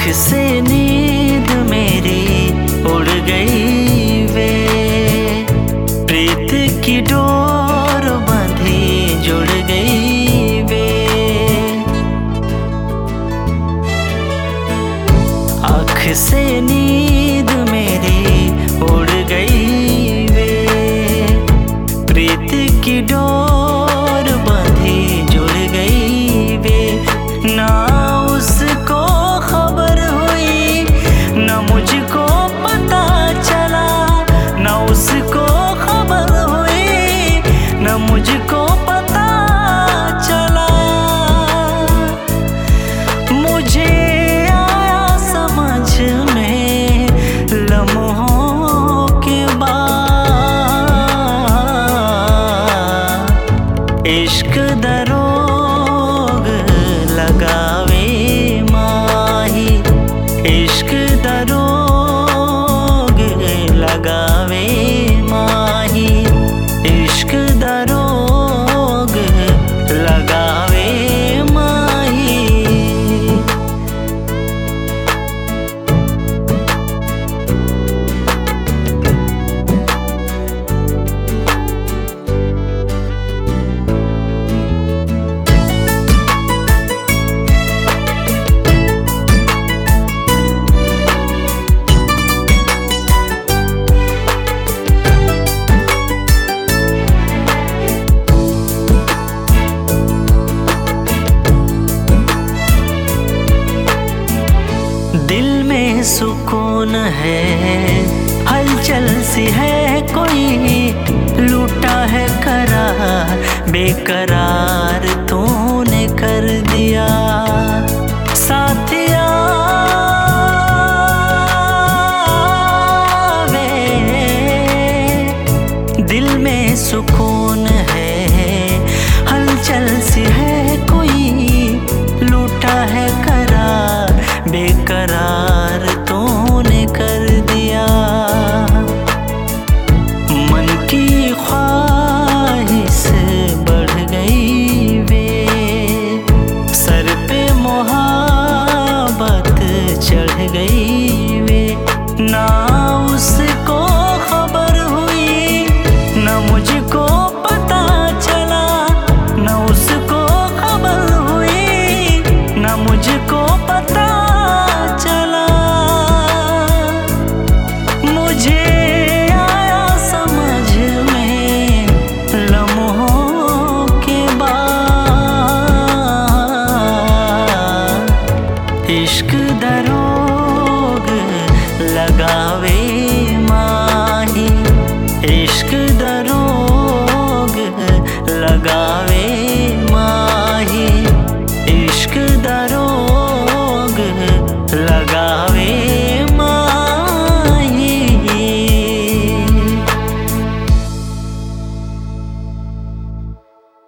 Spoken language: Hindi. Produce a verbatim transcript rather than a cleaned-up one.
से नींद मेरी उड़ गई वे, प्रीत की डोर बंधी जुड़ गई वे। आँख से नींद मेरी उड़ गई वे, प्रीत की डोर बंधी जुड़ गई वे। ना उसको खबर हुई, ना मुझको पता चला, ना उसको खबर हुई, ना मुझको पता चला। मुझे आया समझ में लम्हों के बाद, इश्क दरोग लगावे माही, इश्क दरोग लगावे माही, इश्क दरोग लगावे माही। दिल में सुकून है, हलचल सी है कोई, लूटा है करार बेकरार तूने कर दिया। साथिया वे, दिल में सुकून है, हलचल सी है कोई, लूटा है करार बेकरार तूने कर दिया। मन की ख्वाहिश बढ़ गई वे, सर पे मोहब्बत चढ़ गई वे। ना उसको खबर हुई, ना मुझको पता चला, ना उसको खबर हुई, ना मुझको पता चला। मुझे आया समझ में लम्हों के बाद, इश्क दरोग लगावे माही, इश्क दरोग